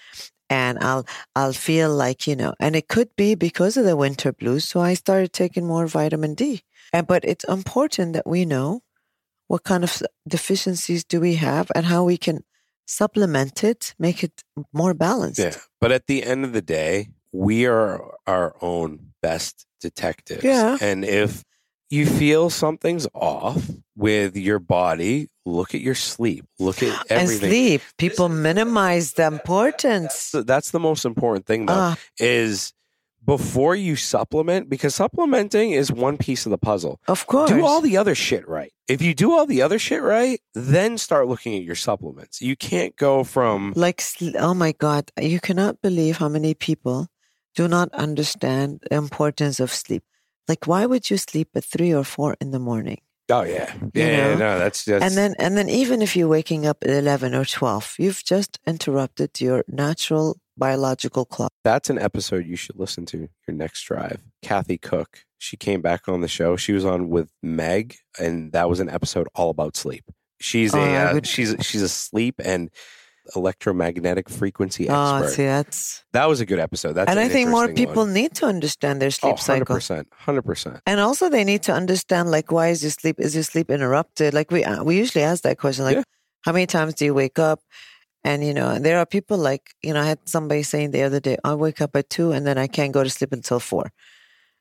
And I'll feel like, and it could be because of the winter blues. So I started taking more vitamin D. But it's important that we know what kind of deficiencies do we have and how we can supplement it, make it more balanced. Yeah. But at the end of the day, we are our own best detectives. Yeah. And if you feel something's off with your body, look at your sleep. Look at everything. And sleep. People minimize the importance. That's the most important thing, though, is before you supplement, because supplementing is one piece of the puzzle. Of course. Do all the other shit right. If you do all the other shit right, then start looking at your supplements. You can't go from... oh my God, you cannot believe how many people do not understand the importance of sleep. Why would you sleep at 3 or 4 in the morning? Oh, yeah. Yeah, no, that's just... And then even if you're waking up at 11 or 12, you've just interrupted your natural biological clock. That's an episode you should listen to, Your Next Drive. Kathy Cook, she came back on the show. She was on with Meg, and that was an episode all about sleep. She's she's a sleep and electromagnetic frequency expert. Oh, see, that was a good episode. That's and I think more interesting people one. need to understand their sleep cycle. 100%. And also they need to understand, why is your sleep interrupted? We usually ask that question, how many times do you wake up? And, and there are people I had somebody saying the other day, I wake up at 2 and then I can't go to sleep until 4.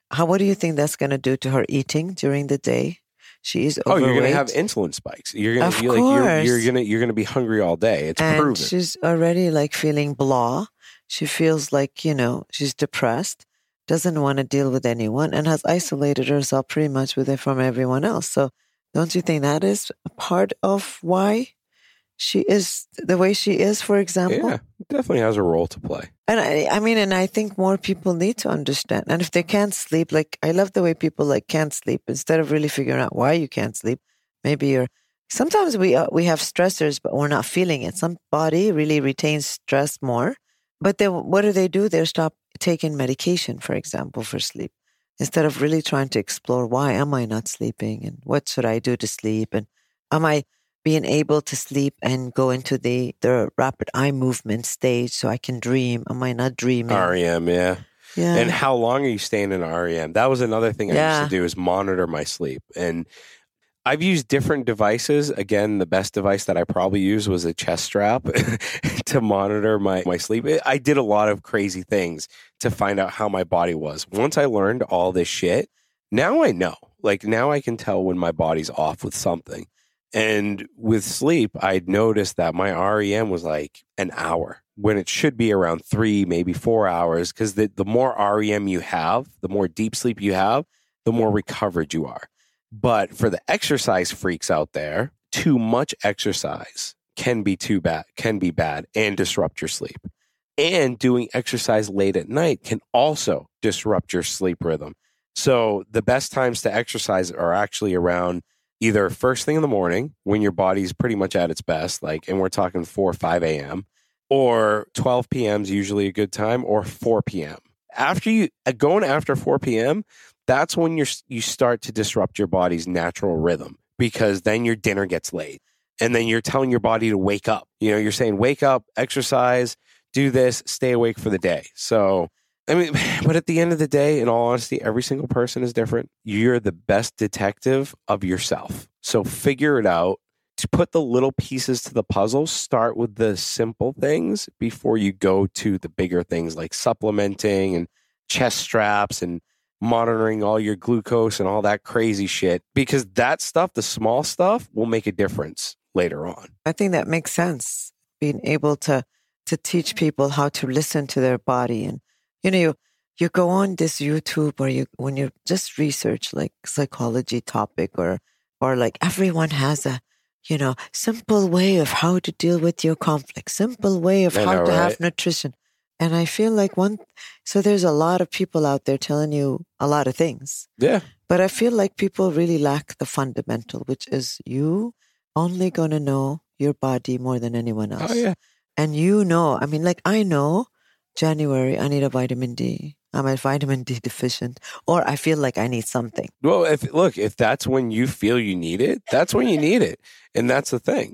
what do you think that's going to do to her eating during the day? She is overweight. You're going to have insulin spikes. You're going to you're going to be hungry all day. It's proven. She's already like feeling blah. She feels like, she's depressed, doesn't want to deal with anyone, and has isolated herself pretty much from everyone else. So don't you think that is a part of why she is the way she is, for example? Yeah, definitely has a role to play. And I think more people need to understand. And if they can't sleep, like I love the way people like can't sleep, instead of really figuring out why you can't sleep. Maybe sometimes we have stressors, but we're not feeling it. Some body really retains stress more. But then what do? They stop taking medication, for example, for sleep, instead of really trying to explore, why am I not sleeping and what should I do to sleep? And am I being able to sleep and go into the rapid eye movement stage so I can dream? Am I not dreaming? REM, yeah. Yeah. And how long are you staying in REM? That was another thing I used to do, is monitor my sleep. And I've used different devices. Again, the best device that I probably used was a chest strap to monitor my sleep. I did a lot of crazy things to find out how my body was. Once I learned all this shit, now I know. Like, now I can tell when my body's off with something. And with sleep, I'd noticed that my REM was like an hour when it should be around 3, maybe 4 hours. Because the more REM you have, the more deep sleep you have, the more recovered you are. But for the exercise freaks out there, too much exercise can be bad and disrupt your sleep. And doing exercise late at night can also disrupt your sleep rhythm. So the best times to exercise are actually around either first thing in the morning, when your body's pretty much at its best, and we're talking 4 or 5 a.m., or 12 p.m. is usually a good time, or 4 p.m. After 4 p.m., that's when you start to disrupt your body's natural rhythm, because then your dinner gets late and then you're telling your body to wake up. You're saying, wake up, exercise, do this, stay awake for the day. So, but at the end of the day, in all honesty, every single person is different. You're the best detective of yourself. So figure it out. To put the little pieces to the puzzle, start with the simple things before you go to the bigger things like supplementing and chest straps and monitoring all your glucose and all that crazy shit, because that stuff, the small stuff, will make a difference later on. I think that makes sense. Being able to teach people how to listen to their body. And, you go on this YouTube, or when you just research like psychology topic, or like everyone has a, simple way of how to deal with your conflict, simple way of how to have nutrition. And I feel like so there's a lot of people out there telling you a lot of things. Yeah. But I feel like people really lack the fundamental, which is you only going to know your body more than anyone else. Oh, yeah. And I know January, I need a vitamin D. I'm a vitamin D deficient, or I feel like I need something. Well, if that's when you feel you need it, that's when you need it. And that's the thing,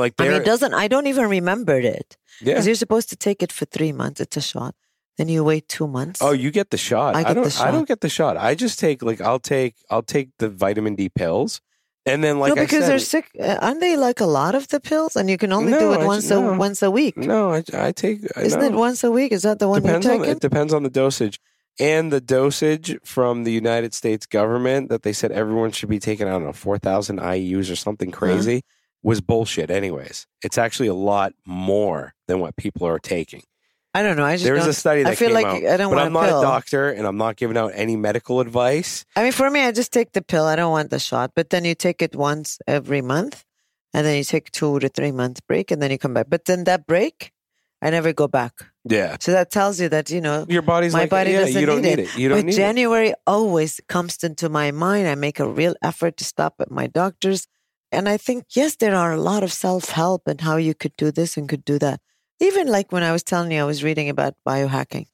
I don't even remember it. Yeah. Because you're supposed to take it for 3 months. It's a shot. Then you wait 2 months. Oh, you get the shot. I don't get the shot. I just take I'll take the vitamin D pills. And then because they're sick. Aren't they like a lot of the pills? And you can only do it once a week. No, I take. Isn't it once a week? Is that the one you're taking? It depends on the dosage. And the dosage from the United States government that they said everyone should be taking, 4,000 IUs or something crazy, was bullshit anyways. It's actually a lot more than what people are taking. I don't know. There's a study that came out. I don't want I'm not a doctor, and I'm not giving out any medical advice. For me, I just take the pill. I don't want the shot. But then you take it once every month, and then you take 2 to 3 months break, and then you come back. But then that break, I never go back. Yeah. So that tells you that, your body's my body doesn't you don't need it. You don't need January always comes into my mind. I make a real effort to stop at my doctor's. And I think, yes, there are a lot of self-help and how you could do this and could do that. Even like when I was telling you, I was reading about biohacking.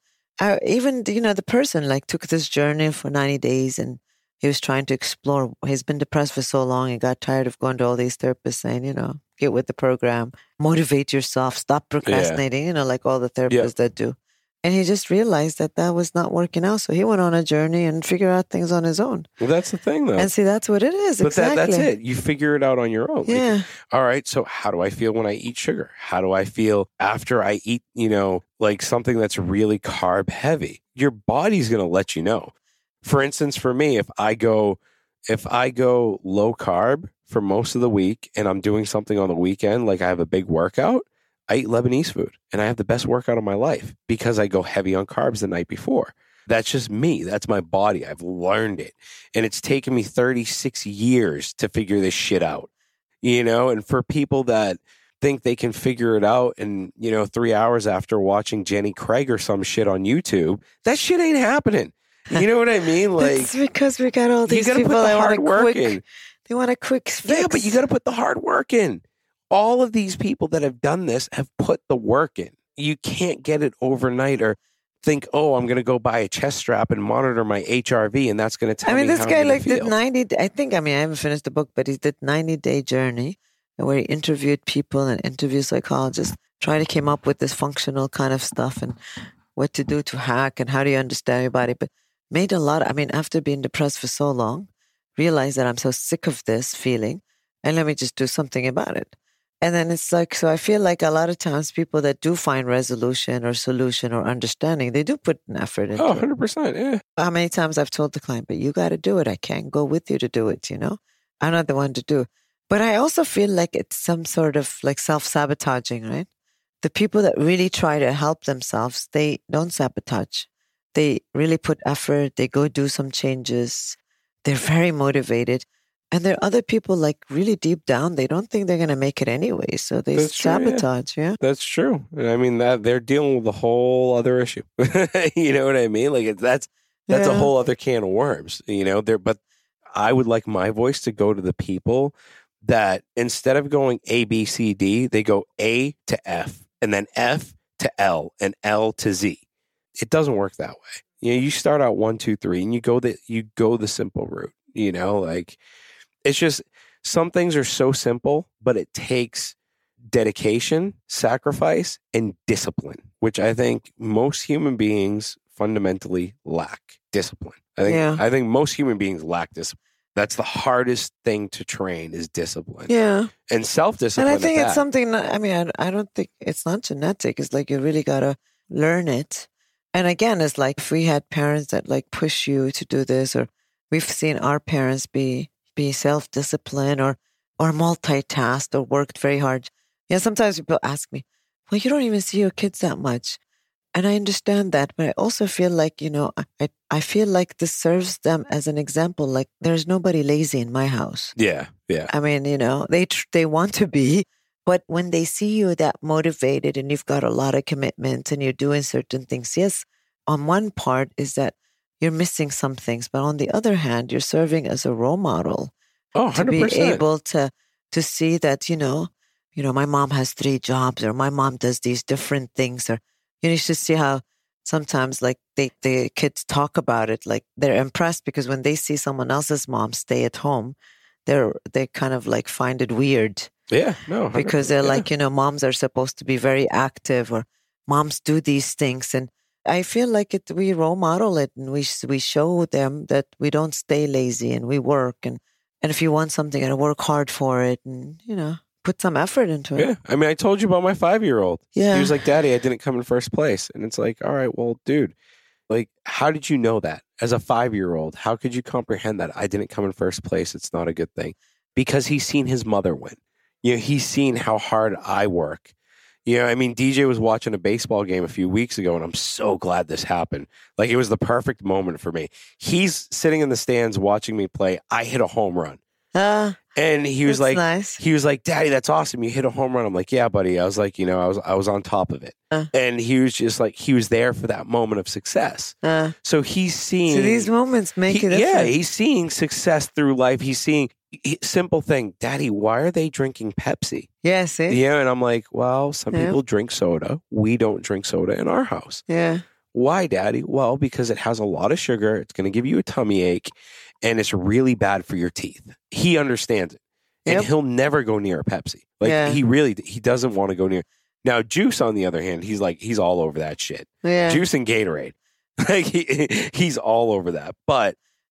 The person took this journey for 90 days and he was trying to explore. He's been depressed for so long. He got tired of going to all these therapists saying, get with the program, motivate yourself, stop procrastinating, like all the therapists that do. And he just realized that was not working out. So he went on a journey and figured out things on his own. Well, that's the thing, though. And see, that's what it is. But exactly. That's it. You figure it out on your own. Yeah. All right. So how do I feel when I eat sugar? How do I feel after I eat, something that's really carb heavy? Your body's going to let you know. For instance, for me, if I go low carb for most of the week and I'm doing something on the weekend, like I have a big workout, I eat Lebanese food and I have the best workout of my life because I go heavy on carbs the night before. That's just me. That's my body. I've learned it. And it's taken me 36 years to figure this shit out, and for people that think they can figure it out in, 3 hours after watching Jenny Craig or some shit on YouTube, that shit ain't happening. You know what I mean? Like, it's because we got all these people that want a quick fix. Yeah, but you got to put the hard work in. All of these people that have done this have put the work in. You can't get it overnight or think, oh, I'm going to go buy a chest strap and monitor my HRV and that's going to tell me this how guy I'm gonna feel. did 90, I haven't finished the book, but he did 90-day journey where he interviewed people and interviewed psychologists, trying to come up with this functional kind of stuff and what to do to hack and how do you understand your body. But made a lot, after being depressed for so long, realized that I'm so sick of this feeling and let me just do something about it. And then it's like, so I feel like a lot of times people that do find resolution or solution or understanding, they do put an effort into it. 100%, yeah. How many times I've told the client, but you got to do it. I can't go with you to do it, I'm not the one to do. But I also feel like it's some sort of like self-sabotaging, right? The people that really try to help themselves, they don't sabotage. They really put effort. They go do some changes. They're very motivated. And there are other people like really deep down, they don't think they're going to make it anyway. So they sabotage, yeah. That's true. That they're dealing with a whole other issue. You know what I mean? Like that's a whole other can of worms, but I would like my voice to go to the people that instead of going A, B, C, D, they go A to F and then F to L and L to Z. It doesn't work that way. You start out 1, 2, 3 and you go the simple route, like it's just some things are so simple, but it takes dedication, sacrifice, and discipline, which I think most human beings fundamentally lack discipline. I think most human beings lack discipline. That's the hardest thing to train is discipline. Yeah. And self-discipline. And I think it's something, I don't think it's not genetic. It's like you really got to learn it. And again, it's like if we had parents that like push you to do this, or we've seen our parents be self-disciplined or multitasked or worked very hard. Sometimes people ask me, well, you don't even see your kids that much. And I understand that, but I also feel like, I feel like this serves them as an example. Like there's nobody lazy in my house. Yeah, yeah. They want to be, but when they see you that motivated and you've got a lot of commitment and you're doing certain things, yes, on one part is that you're missing some things, but on the other hand, you're serving as a role model. Oh, 100%. To be able to see that, my mom has 3 jobs or my mom does these different things, or you should see how sometimes like the kids talk about it, like they're impressed because when they see someone else's mom stay at home, they kind of like find it weird. Yeah, no. Because they're like, moms are supposed to be very active or moms do these things. And I feel like we role model it and we show them that we don't stay lazy and we work. And if you want something, you got to work hard for it and, put some effort into it. Yeah. I told you about my 5-year-old. Yeah. He was like, Daddy, I didn't come in first place. And it's like, all right, well, dude, like, how did you know that? As a 5-year-old, how could you comprehend that I didn't come in first place? It's not a good thing. Because he's seen his mother win. He's seen how hard I work. DJ was watching a baseball game a few weeks ago, and I'm so glad this happened. Like, it was the perfect moment for me. He's sitting in the stands watching me play. I hit a home run. And he was like, nice. He was like, Daddy, that's awesome. You hit a home run. I'm like, yeah, buddy. I was like, I was on top of it. And he was just like, he was there for that moment of success. So he's seeing. So these moments make it. Yeah, he's seeing success through life. He's seeing simple thing. Daddy, why are they drinking Pepsi? Yes. Yeah. And I'm like, well, some people drink soda. We don't drink soda in our house. Yeah. Why, Daddy? Well, because it has a lot of sugar. It's going to give you a tummy ache. And it's really bad for your teeth. He understands it. And he'll never go near a Pepsi. Like he doesn't want to go near. Now, Juice, on the other hand, he's all over that shit. Yeah. Juice and Gatorade. Like he's all over that. But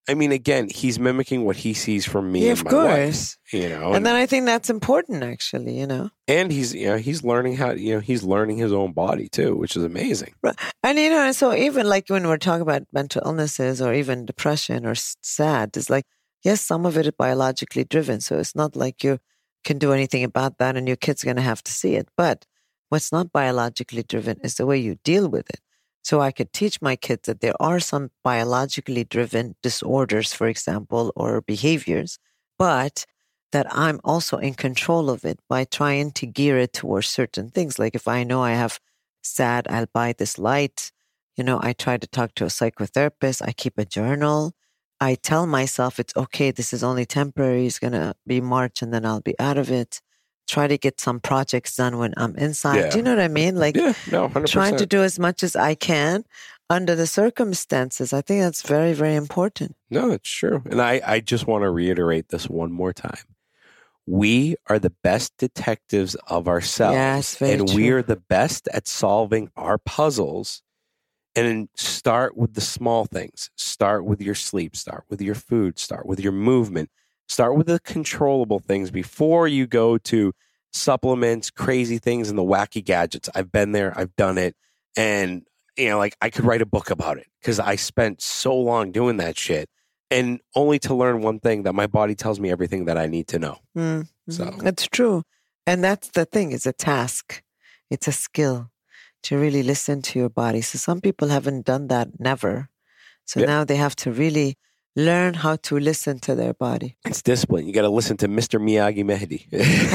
I mean, again, he's mimicking what he sees from me Yeah, and of my course. wife, you know. And then I think that's important, actually, you know. And he's learning how, he's learning his own body too, which is amazing. Right. And, you know, so even like when we're talking about mental illnesses or even depression or sad, it's like, yes, some of it is biologically driven. So it's not like you can do anything about that and your kid's going to have to see it. But what's not biologically driven is the way you deal with it. So I could teach my kids that there are some biologically driven disorders, for example, or behaviors, but that I'm also in control of it by trying to gear it towards certain things. Like if I know I have sad, I'll buy this light. You know, I try to talk to a psychotherapist. I keep a journal. I tell myself it's okay. This is only temporary. It's going to be March and then I'll be out of it. Try to get some projects done when I'm inside. Yeah. Do you know what I mean? Like 100%. trying to do as much as I can under the circumstances. I think that's very, very important. No, it's true. And I just want to reiterate this one more time. We are the best detectives of ourselves. Yes, very and true. we are the best at solving our puzzles. And start with the small things. Start with your sleep. Start with your food. Start with your movement. Start with the controllable things before you go to supplements, crazy things, and the wacky gadgets. I've been there. I've done it. And, you know, like I could write a book about it because I spent so long doing that shit and only to learn one thing, that my body tells me everything that I need to know. Mm-hmm. So it's true. And that's the thing. It's a task. It's a skill to really listen to your body. So some people haven't done that, never. So now they have to really learn how to listen to their body. It's discipline. You got to listen to Mr. Miyagi Mehdi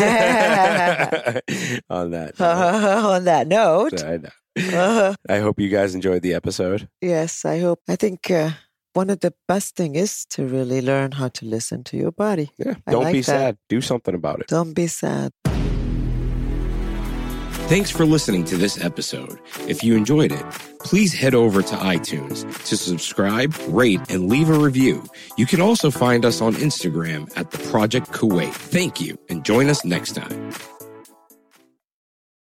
on that. On that note. I know. I hope you guys enjoyed the episode. Yes, I hope. I think one of the best thing is to really learn how to listen to your body. Yeah. I Don't like be that. sad. Do something about it. Don't be sad. Thanks for listening to this episode. If you enjoyed it, please head over to iTunes to subscribe, rate, and leave a review. You can also find us on Instagram at The Project Kuwait. Thank you, and join us next time.